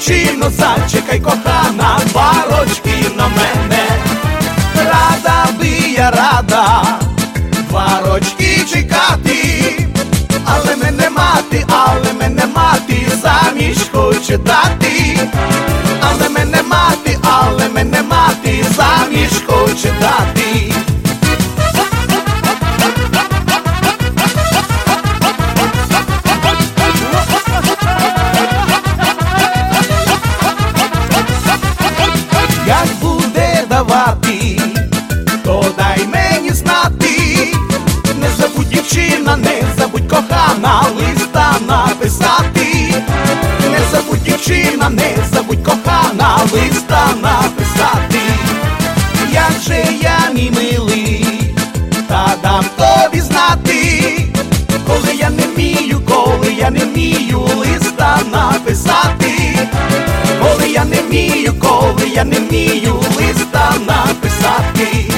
дівчино, зачекай, кохана, 2 рочки на мене. Рада би я рада 2 рочки чекати, але мене мати заміж хоче дати. Але мене мати заміж хоче дати. Як буде давати, то дай мені знати. Не забудь, дівчина, не забудь, кохана, листа написати. Не забудь, дівчина, не забудь, кохана, листа написати. Як же я, мій милий, та дам тобі знати, коли я не вмію листа написати. Коли я не вмію листа написати.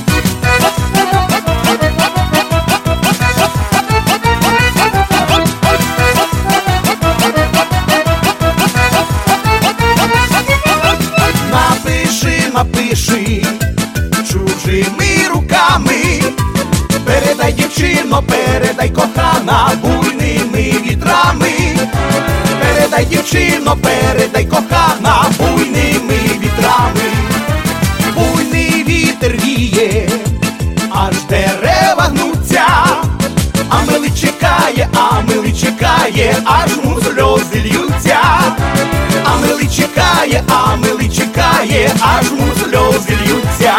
Напиши чужими руками, передай, дівчино, передай, кохана, буйними вітрами. Передай, дівчино, передай, кохана, буйними вітрами. Буйний вітер віє, аж дерева гнуться, а милий чекає, аж му сльози льються. А милий чекає, аж му сльози льються.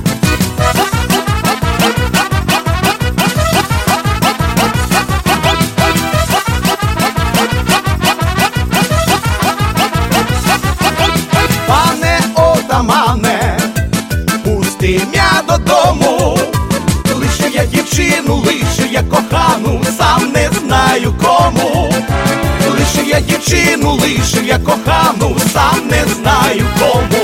Пане отамане, пусти м'я додому. Лише я дівчину, лише я кохану, сам не знаю кому. Лише я дівчину, лише я кохану, сам не знаю кому.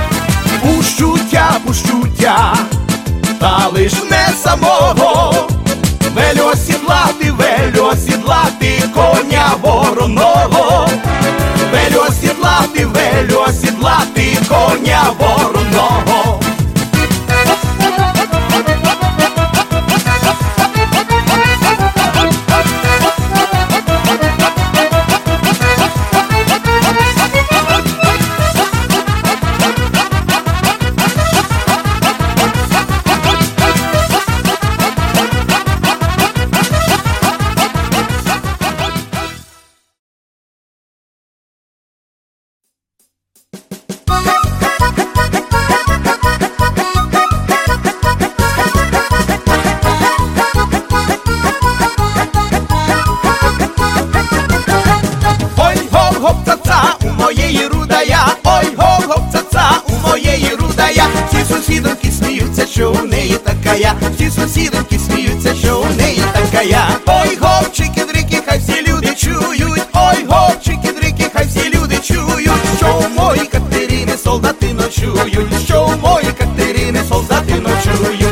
Пущу тя, та лиш не самого. Велю осідлати коня вороного. Велю осідлати коня вороного. Всі сусідоньки сміються, що у неї такая. Ой, ховчики-дрики, хай всі люди чують. Ой, ховчики-дрики, хай всі люди чують, що у моїй Катерини солдати ночують, що у моїй Катерини солдати ночують.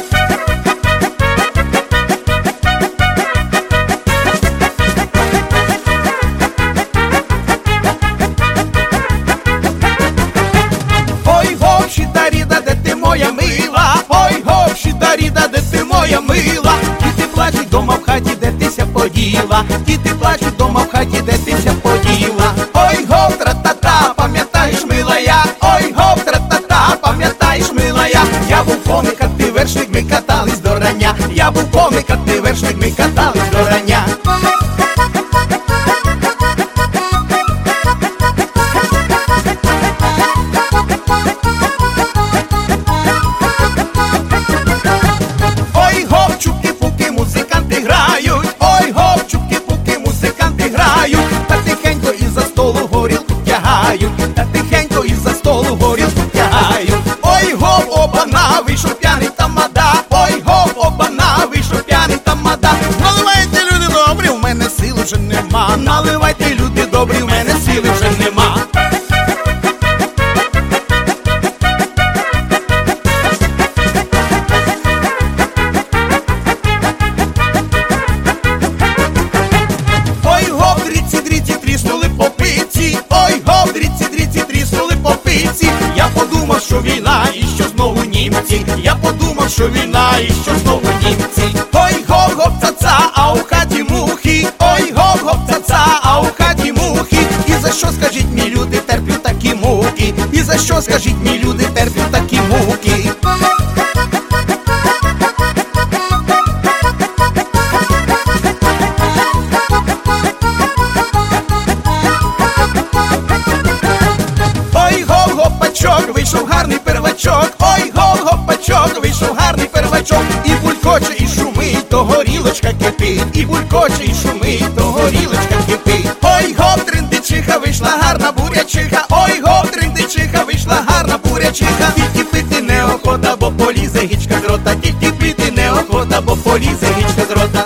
Ой, ховчі-таріда, де ти моя мила? Ой, ховчі-таріда, де ти моя мила? Діти плачуть дома в хаті, де тися поділа. Діти плачуть дома в хаті, де тися поділа. Ой, гов, тра-та-та, пам'ятаєш, милая? Ой, гов, тра-та-та, пам'ятаєш, милая? Я був комик, а ти вершник, ми катались до рання. Я був комик, а ти вершник, ми катались до рання. Та тихенько із-за столу горілку тягають. Ой, гов, обана, вийшов п'яний тамада. Ой, гов, обана, вийшов п'яний тамада. Наливайте, люди, Я подумав, що війна і що знову німці. Ой, гоп-гоп, ца-ца, а у хаті мухи. Ой, гоп-гоп, ца-ца, а у хаті мухи. І за що, скажіть мій люди, терплю такі муки? І за що, скажіть мій люди, терплю такі муки? Вийшов гарний первачок, ой, гол-гопачок, вийшов гарний первачок. І булькоче, і шумить, то горілочка кипить, і булькоче, і шумить, то горілочка кипить. Ой, гоп, триндичиха, вийшла гарна бурячиха, ой, гоп, триндичиха, вийшла гарна бурячиха. Тільки пити неохота, бо полізе гічка з рота, тільки пити неохота, бо полізе гічка з рота.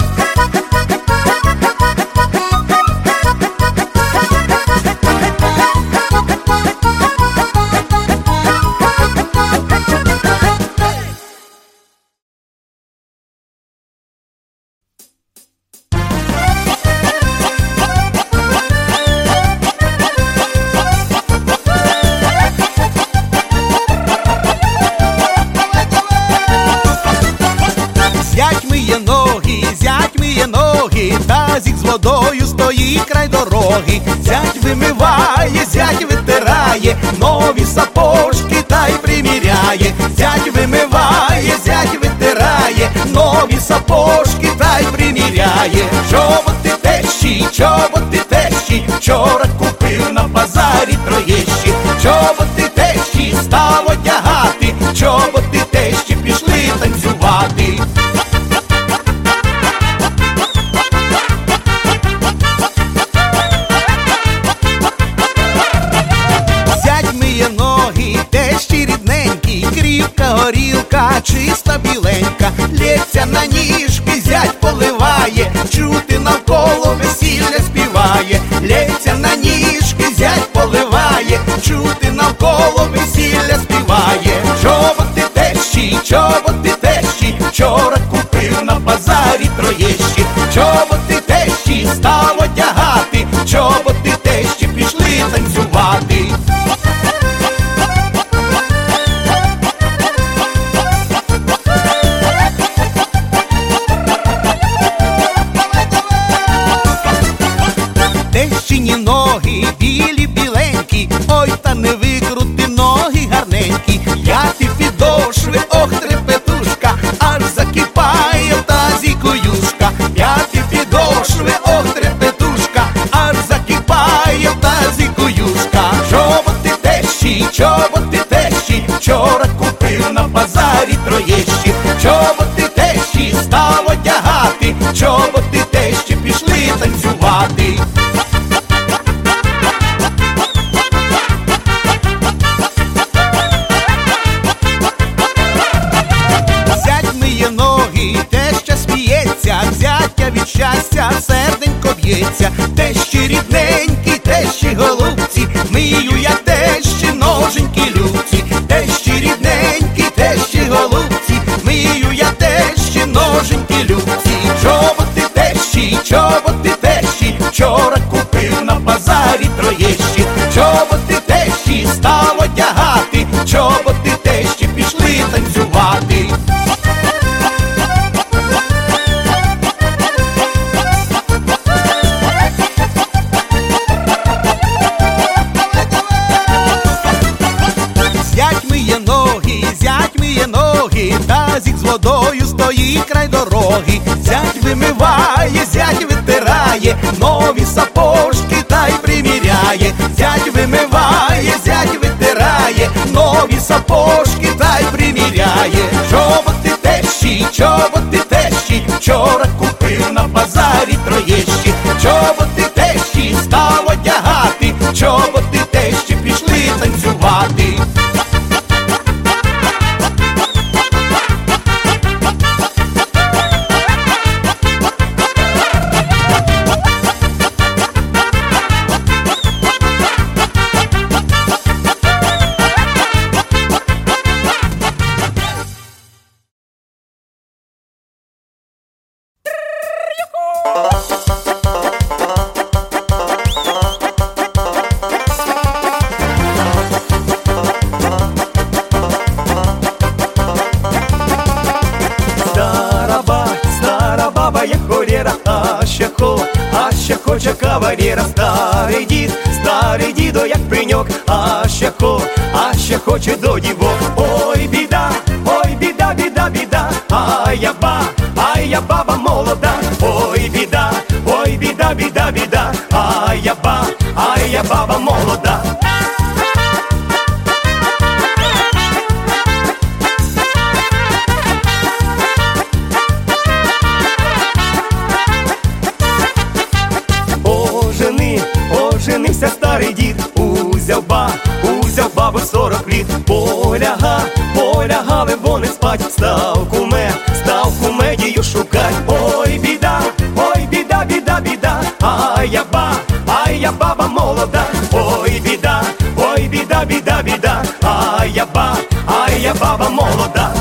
Тазик з водою стоїть край дороги. Зять вимиває, зять витирає, нові сапожки та й приміряє. Зять вимиває, зять витирає, нові сапожки та й приміряє. Чоботи тещі, вчора купив на базарі Троєщі. Чоботи тещі став одягати, чоботи тещі пішли танцювати. Горілка чиста біленька, лється на ніжки, зять поливає, чути навколо весілля співає. Лється на ніжки, зять поливає, чути навколо весілля співає. Чоботи тещі, вчора купив на базарі Троєщі. Чоботи тещі став одягати, чоботи тещі пішли танцювати. Тещині ноги білі біленькі, ой, та не викрути ноги гарненькі. П'яті підошви, ох, трепетушка, аж закипає в тазіку юшка. П'яті підошви, ох, трепетушка, аж закипає в тазіку юшка. Чоботи тещі, вчора купив на базарі Троєщі. Чоботи тещі став одягати, чоботи тещі пішли танцювати. Взяття від щастя серденько б'ється. Тещі рідненькі, тещі голубці, мию я тещі ноженькі любці. Тещі рідненькі, тещі голубці, мию я тещі ноженькі любці. Чоботи тещі, вчора купив на базарі Троєщі. Чоботи тещі став одягати, чоботи тещі пішли танцювати. Тазик з водою стоїть край дороги. Зять вимиває, зять витирає, нові сапожки та й приміряє. Зять вимиває, зять витирає, нові сапожки та й приміряє. Чоботи тещі, вчора купив на базарі Троєщі. Чоботи тещі став одягати, чоботи тещі пішли танцювати. хоче до дівок. Ой, біда, ой, біда, біда, біда, ай я баба молода. Ой, біда, ой, біда, біда, біда, ай я баба молода. Оженився старий дід, узяв бабу 40 літ. Полягали вони спать, став кумедію шукать. Ой, біда, біда, біда, ай я баба молода. Ой, біда, біда, біда, ай я баба молода.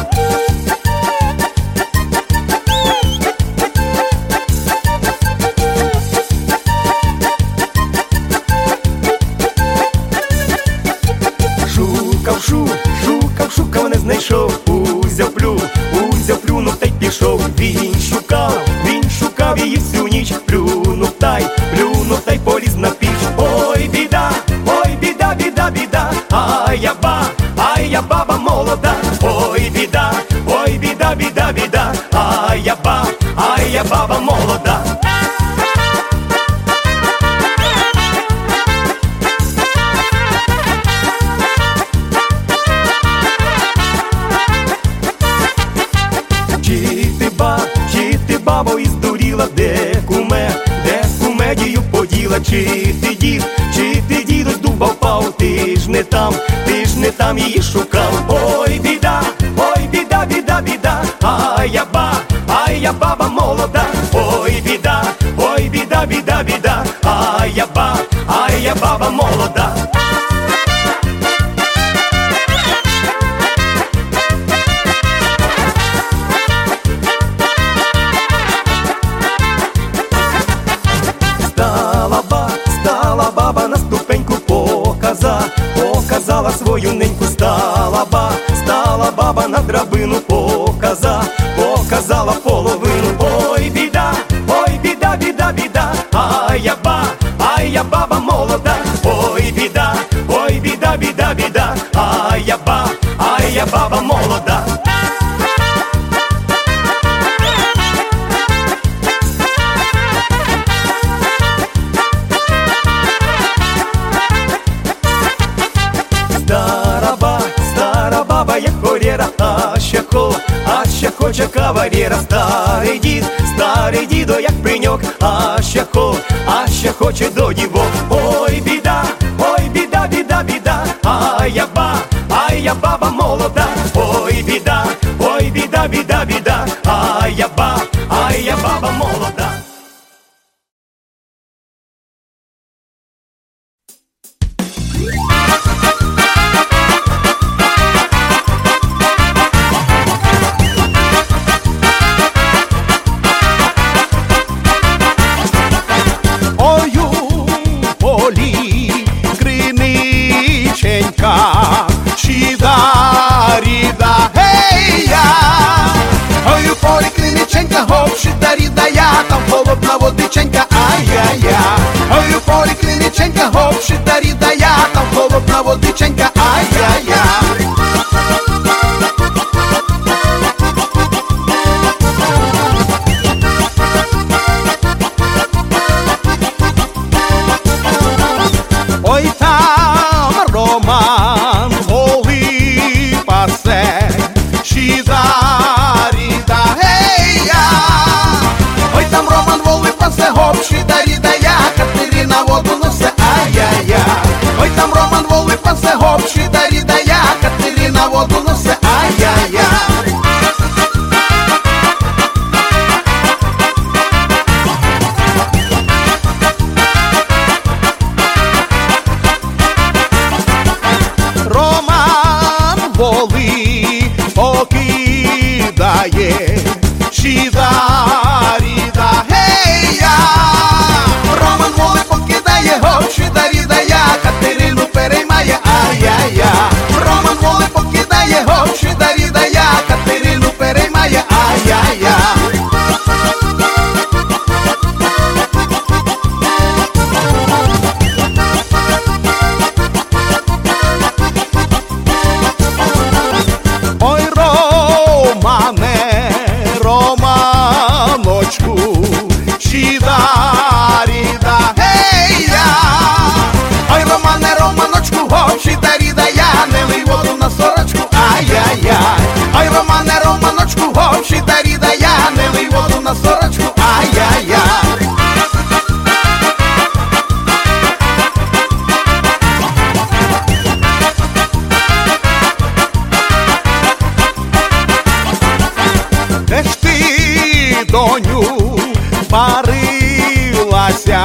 Шукав, не знайшов, узяв плюнув та й пішов. Він шукав її всю ніч, плюнув та й поліз на піч. Ой, біда, біда, біда, ай я баба молода. Ой, біда, біда, біда, ай я баба молода. Чи ти, бабо, іздуріла, де кумедію поділа? Чи ти дідусь дуба впав, ти ж не там її шукав. Ой, біда, біда, біда, ай я баба молода. Ой, біда, біда, біда, ай я баба молода. Стала баба на ступеньку, показала свою неньку. Стала баба на драбину, показала половину. Ой, біда, біда, біда, ай я баба молода. Ой, біда, біда, біда, ай я баба молода. Стара баба є хорєра, а ще хоче кавалєра. Старий дідо як пеньок, а ще хоче до дівок. Ой, біда, біда, біда, ай я баба молода. Ой, біда, біда, біда, ай я баба молода. Ріда, гей-я! Ой, у полі Криниченька, гоп-шита ріда, я, там холодна водиченька, ай-я-я. Ой, у полі Криниченька, гоп-шита ріда, я, там холодна водиченька, ай-я-я. Ой, там Роман голий пасе, шіда, ріда, гей-я. Ой, там Роман голий пасе, гоп, шіда, ріда, я, Катерина воду несе, ай-я-я. Ой, там Роман голий пасе, гоп, шіда, ріда, я, Катерина воду несе, ай-я-я. Воли покидає, шіда, ріда, гей-я. Роман воли покидає, гоп, шіда, ріда, я, Катерину переймає, ай-я-я. Роман воли покидає, гоп, шіда, ріда, я, Катерину переймає, ай-я-я. доню парилася,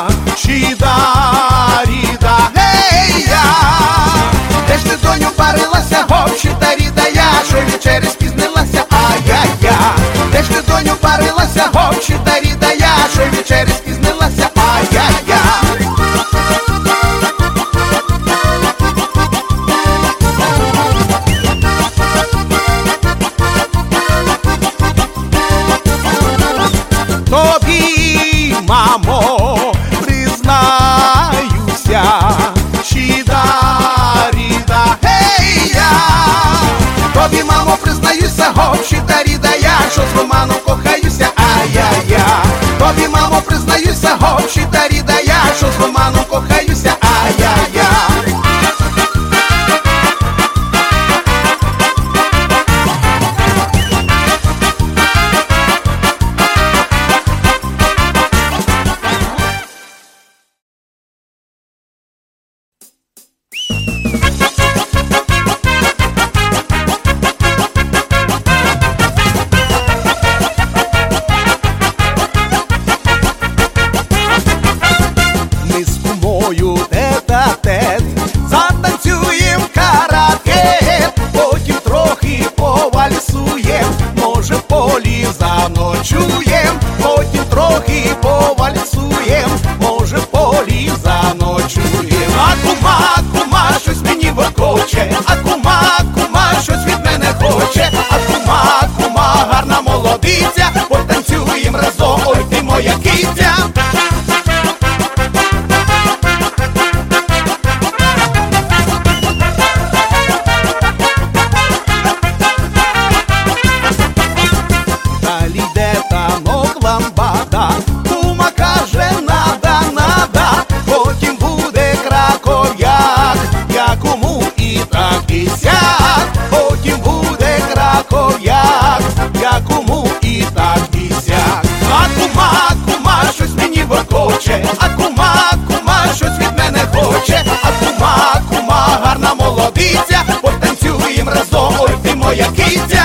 Чита-Ріта, гей-я. Де ж ти, доню, парилася, гоп, Чита-Ріта, я, що вечері спізнилася, ай-яй-я. Де ж ти, доню, парилася, гоп, Чита-Ріта, я, що вечері спізнилася, ай-яй-я. Тобі, мамо, признаюся, Чита-Ріта, гей-я. Тобі, мамо, признаюся, гоп, Чита-Ріта, я, що з Романом кохаюся, ай-яй-я. Тобі, мамо, признаюся, гоп, Чита-Ріта, я, що з Романом кохаюся, ай-яй-я. Ми з кумою тет-а-тет затанцюєм карате, потім трохи повальсуєм, може в полі заночуєм, потім трохи повальсуєм, може в полі заночуєм. А кума, кума, щось мені воркоче, а кума, кума, щось від мене хоче, а кума, кума, гарна молодиця, потанцюєм разом, ой ти моя киця. Далі йде танок ламбада, кума каже нада, нада, потім буде краков'як, я кому і так і сяк, потім буде краков'як, я кому і так і сяк. А кума, кума, щось мені воркоче, а кума, кума, щось від мене хоче, а кума, кума, гарна молодиця, потанцюєм разом, ой ти моя киця.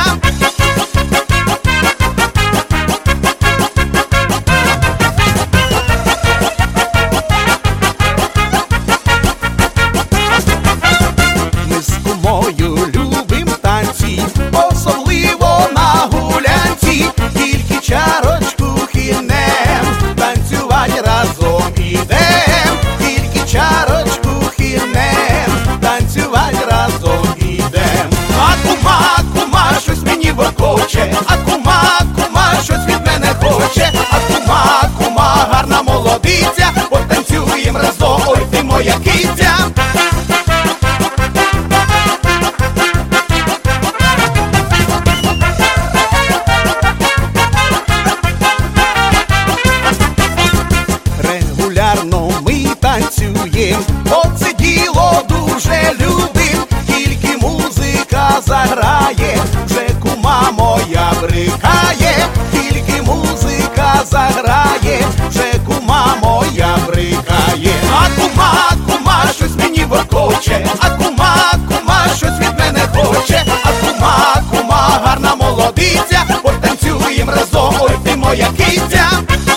Ми з кумою любим танці, особливо на гулянці, тільки чарочку хильнем, танцювать разом ідем, тільки чарочку хильнем, танцювать разом ідем. А кума, кума, щось мені воркоче, а кума, кума, щось від мене хоче, а кума, кума, гарна молодиця, потанцюєм разом, ой ти моя киця. Регулярно ми танцюєм, оце діло дуже любим, тільки музика заграє, вже кума моя брикає, тільки музика заграє, вже кума моя брикає. А кума, кума, щось мені воркоче, а кума, кума, щось від мене хоче, а кума, кума, гарна молодиця, потанцюєм разом, ой ти моя киця.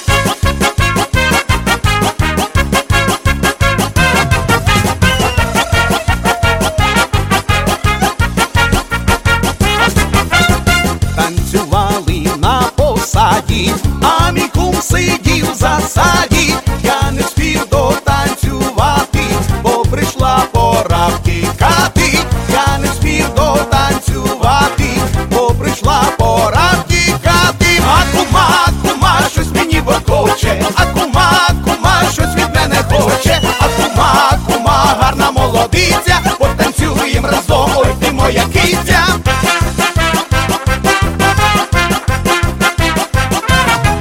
Танцювали на посаді, а мій кум сидів в засаді, я не встиг дотанцювати, бо прийшла пора втікати, я не встиг дотанцювати, бо прийшла пора втікати. А кума, кума, щось мені воркоче, а кума, кума, щось від мене хоче, а кума, кума, гарна молодиця, потанцюєм разом, ой ти моя киця.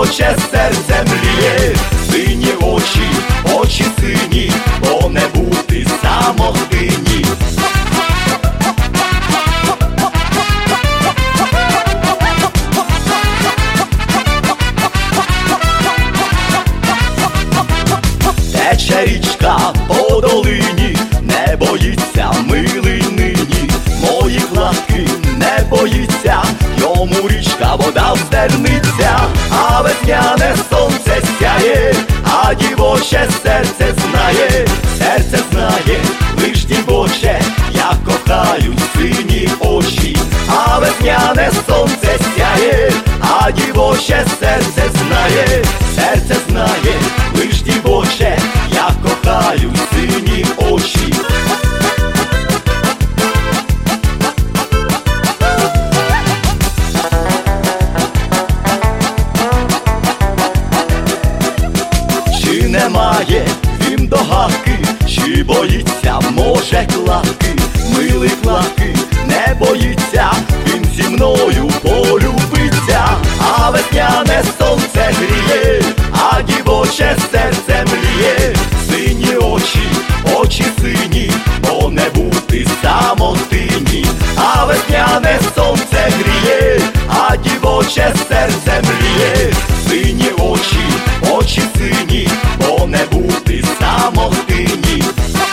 дівоче серце мріє. Сині очі, очі сині, бо не бути самотині. Тече річка по долині, не боїться милий нині. Моїх лапки не боїться, йому річка вода вздерниться. А весняне сонце сяє, а дівоче серце знає. Серце знає, лиш дівоче, як кохають сині очі. А весняне сонце сяє, а дівоче серце знає. Серце знає, лиш дівоче, як кохають сині очі. Чи немає він догадки, чи боїться, може, клаки? Милий клаки, не боїться, він зі мною полюбиться. А весняне сонце гріє, а дівоче серце мріє. Сині очі, очі сині, бо не бути самотині. А весняне сонце гріє, а дівоче серце мріє. Сині очі, очі сині, бо не бути самотині.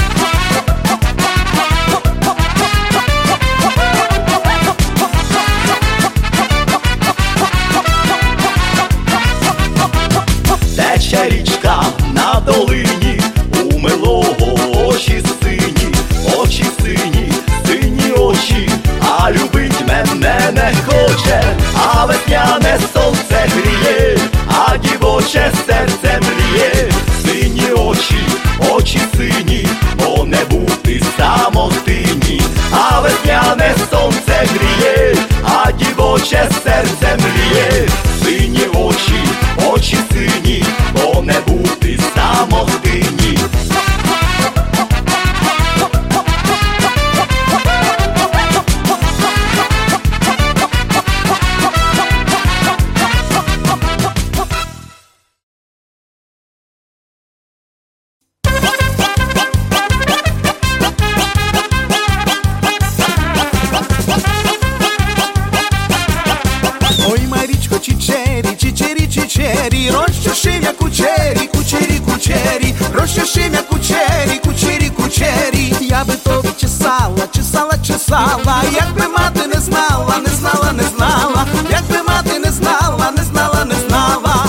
Тече річка на долині, у милого очі сині, сині очі, а любить мене не хоче. А весняне сонце гріє, а дівоче серце мріє. Сині очі, очі сині, бо не бути самотині. А весняне сонце гріє, а дівоче серце мріє. Сині очі, очі сині, бо не бути самотині. Ой, Марічко, чичері, чичері, чичері, розчеши м'я кучері, кучері, кучері, розчеши м'я кучері, кучері, кучері. Я би тобі чесала, чесала, чесала, якби мати не знала, не знала, не знала, якби мати не знала, не знала, не знала.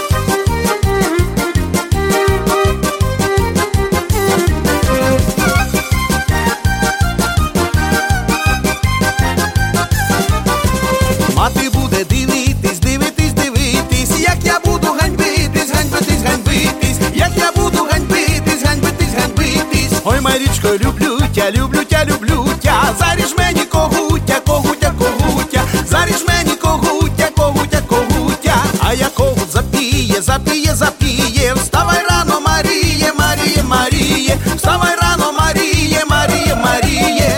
Мати буде дивитись, дивитись, дивитись, як я буду ганьбитись, ганьбитись, ганьбитись, як я буду ганьбитись, ганьбитись, ганьбитись. Ой, Марічко, люблю тя, люблю тя, люблю тя, заріж мені когутя, когутя, когутя, заріж мені когутя, когутя, когутя. А я когут запіє, запіє, запіє, вставай рано, Маріє, Маріє, Маріє, вставай рано, Маріє, Маріє, Маріє.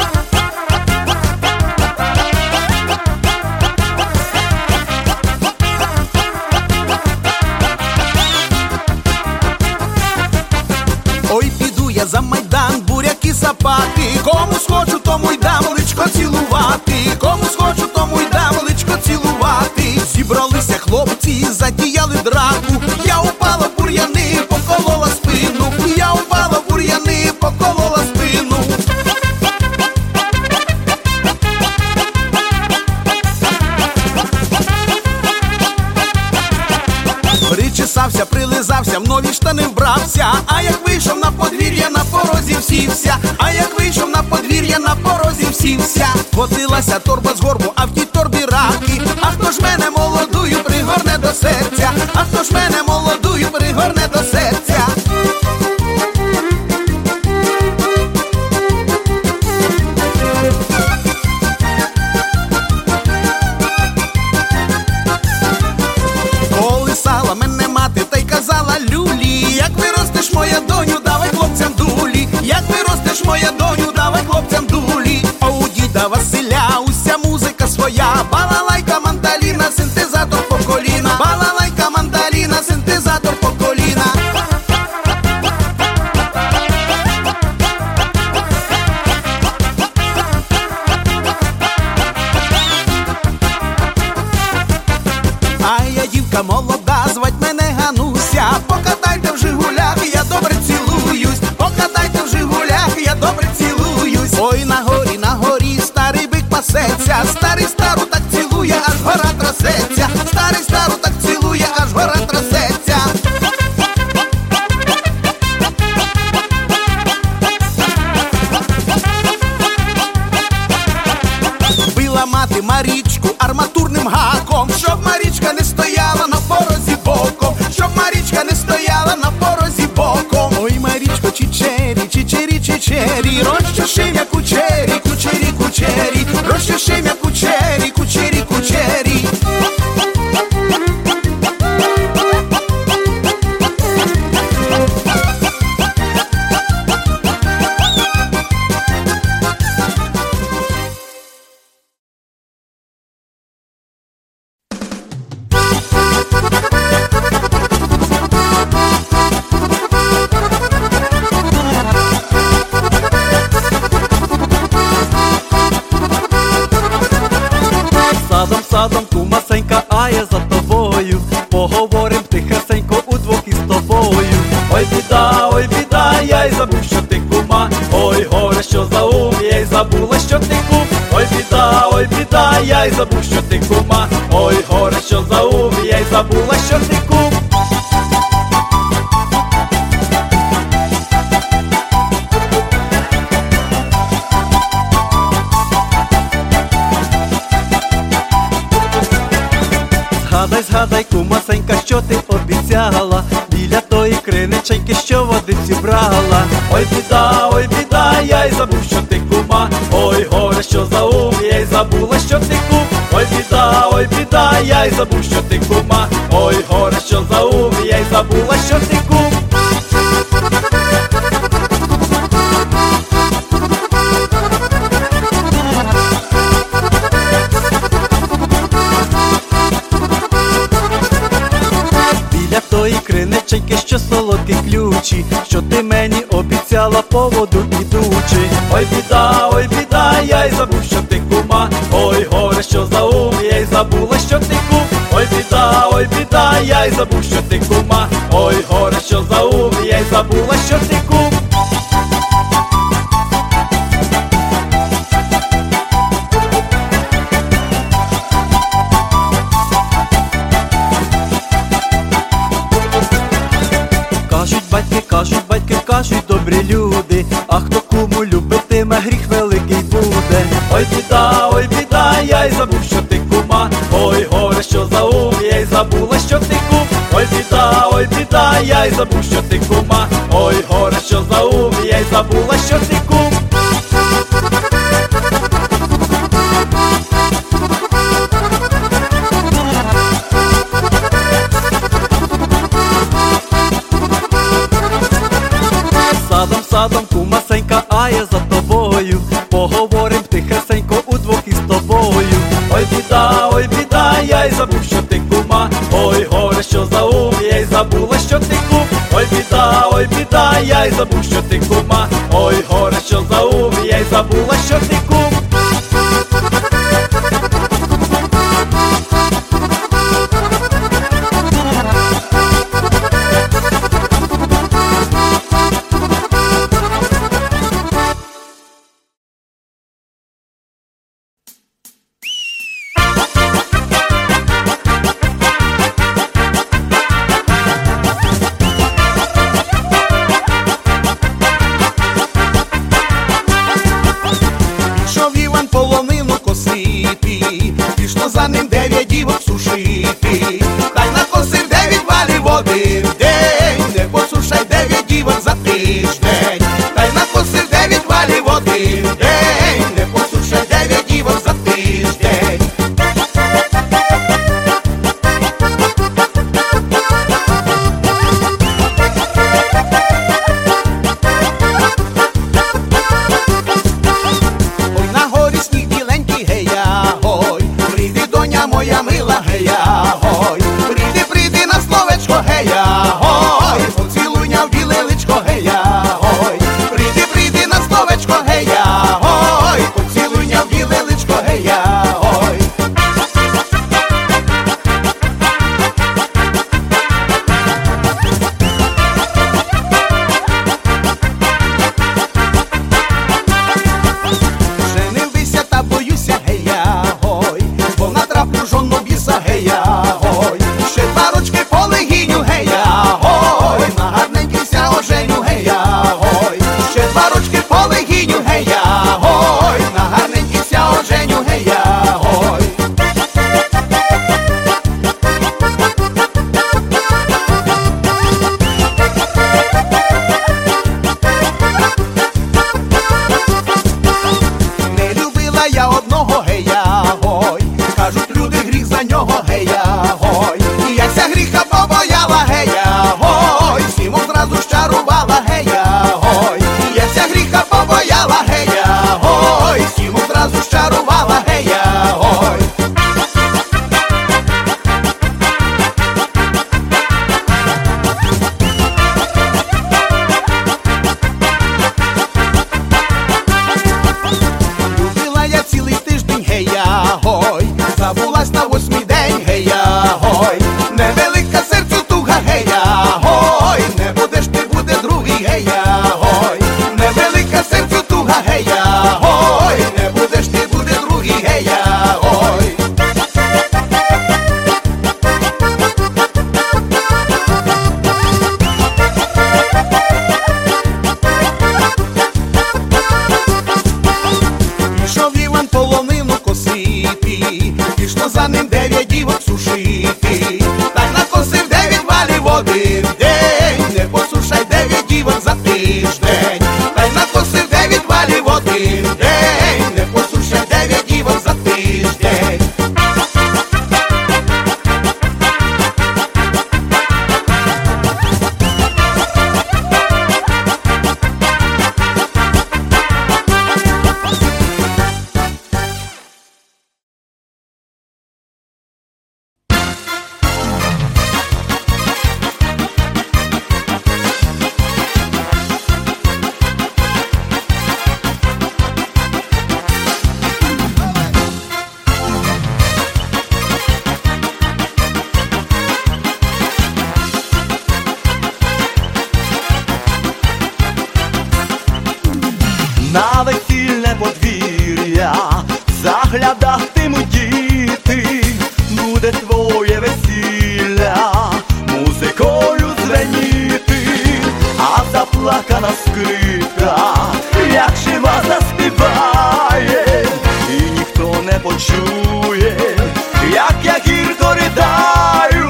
Ой, піду я за майдан, буряки сапати, комусь хочу, тому й дам личко цілувати, комусь хочу, тому й дам личко цілувати. Зібралися хлопці, затіяли драку, я упала в бур'яни, поколола спину, я упала в бур'яни, поколола спину. Причесався, прилизався, в нові штани вбрався, а як вийшов на подвір'я, на порозі всівся, а як вийшов на подвір'я, на порозі всівся. Котилася торба з горбу, а в тій торбі раки, а хто ж мене молодую пригорне до серця, а хто ж мене молодую пригорне до серця. Колисала мене мати та й казала люлі, як виростеш, моя доню, давай хлопцям дулі, як виростеш, моя доню, давай хлопцям дулі. А у діда Василя уся музика своя, балалайка, мандаліна, синтезатор по коліна, балалайка, Гануся молода, звать мене Гануся. Покатайте в Жигулях, я добре цілуюсь. Покатайте в Жигулях, я добре цілуюсь. Ой, на горі старий бик пасеться. Старий стару так цілує, аж гора трясеться. Старий стару так цілує, аж гора трясеться. Била мати Марічку арматурним гаком, щоб Марічка не стояла на порозі боком, щоб Марічка не стояла на порозі боком. Ой, Марічко, чичері, чичері, чичері, розчешим'я кучері, кучері, кучері, розчешим'я кучері, кучері, кучері. Садом, кумасенька, а я за тобою. Поговорим тихесенько удвох із тобою. Ой біда, я й забув, що ти кума. Ой, горе, що за ум, я й забула, що ти кум. Ой біда, я й забув, що ти кума. Ой, горе, що за ум, я й забула, що ти кум. Згадай, кумасенька, що ти обіцяла біля тої криниченьки, що водицю брала. Ой біда, я й забув, що ти кума. Ой, горе, що за ум, я й забула, що ти кум. Ой біда, я й забув, що ти кума. Ой, горе, що за ум, я й забула, що ти кум. Тої криниченьки, що солодкі ключі, що ти мені обіцяла по воду ідучи. Ой біда, я й забув, що ти кума. Ой, горе, що за ум, я й забула, що ти кум. Ой біда, я й забув, що ти кума. Ой, горе, що за ум, я й забула, що ти кум. Кажуть добрі люди, а хто куму любитиме, гріх великий буде. Ой біда, я й забув, що ти кума. Ой, горе, що за ум, я й забула, що ти кум. Ой біда, я й забув, що ти кума. Ой, горе, що за ум, я й забула, що ти кум. Садом, кумасенька, а я за тобою. Поговорим тихесенько удвох із тобою. Ой біда, я й забув, що ти кума. Ой, горе, що за ум, я й забула, що ти кум. Ой біда, я й забув, що ти кума. Ой, горе, що за ум, я й забула, що ти кум. рано за ним 9 дівок сушити. Так накосив 9 валів один день, не посушай 9 дівок за тиждень. Так накосив 9 валів один день, не посушай 9 дівок за тиждень. На весільне подвір'я заглядатимуть діти, буде твоє весілля музикою звеніти, а заплакана скрипка, як жива заспіває, і ніхто не почує, як я гірко ридаю.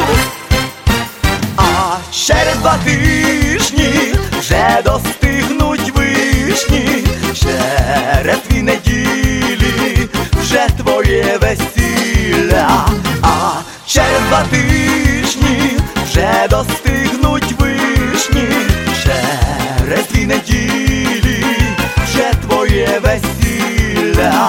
А через 2 тижні вже достигнуть вишні, через 2 неділі вже твоє весілля. А через 2 тижні вже достигнуть вишні, через 2 неділі вже твоє весілля.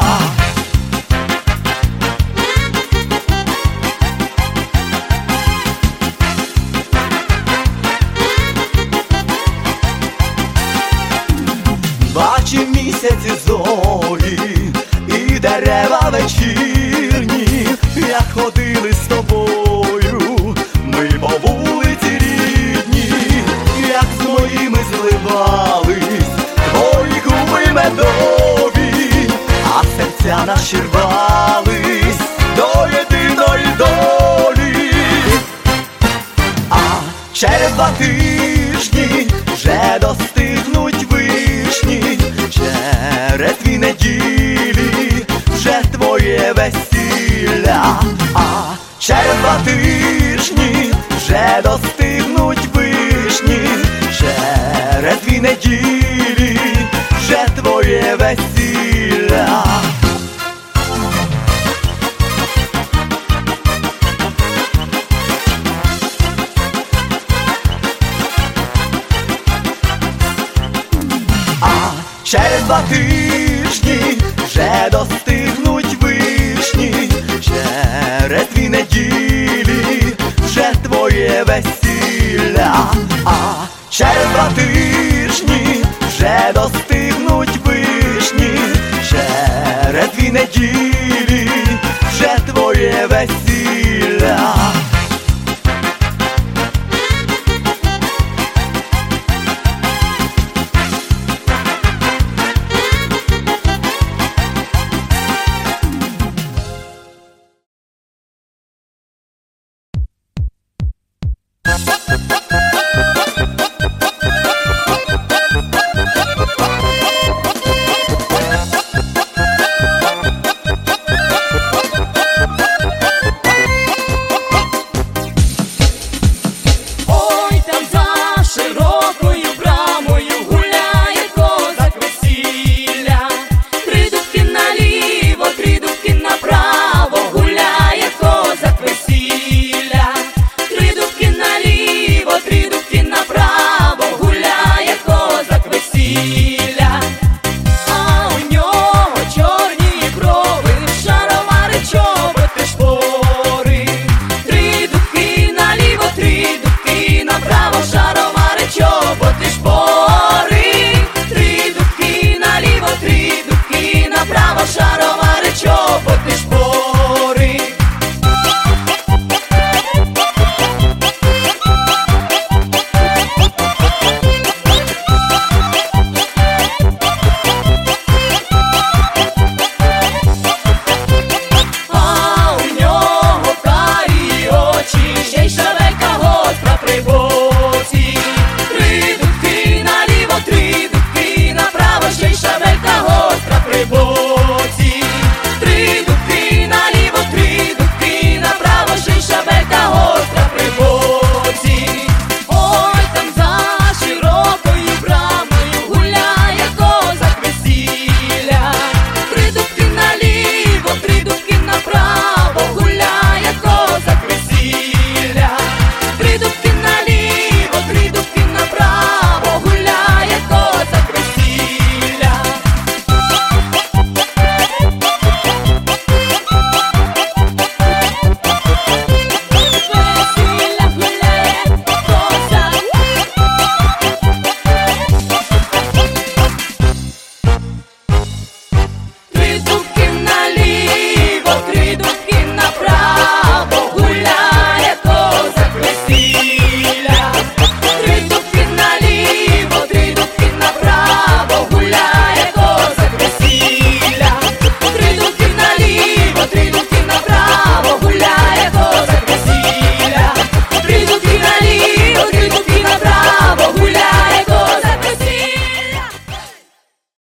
Бачив місяці зорі і дерева вечірні, як ходили з тобою ми по вулиці рідні, як з моїми зливались твої губи медові, а серця наші рвались до єдиної долі. А через 2 тижні вже достигнуть вишні, через 2 неділі вже твоє весілля. А через 2 тижні вже достигнуть вишні, через 2 неділі вже твоє весілля. Через 2 тижні вже достигнуть вишні, через 2 неділі вже твоє весілля. А через 2 тижні вже достигнуть вишні, через 2 неділі вже твоє весілля.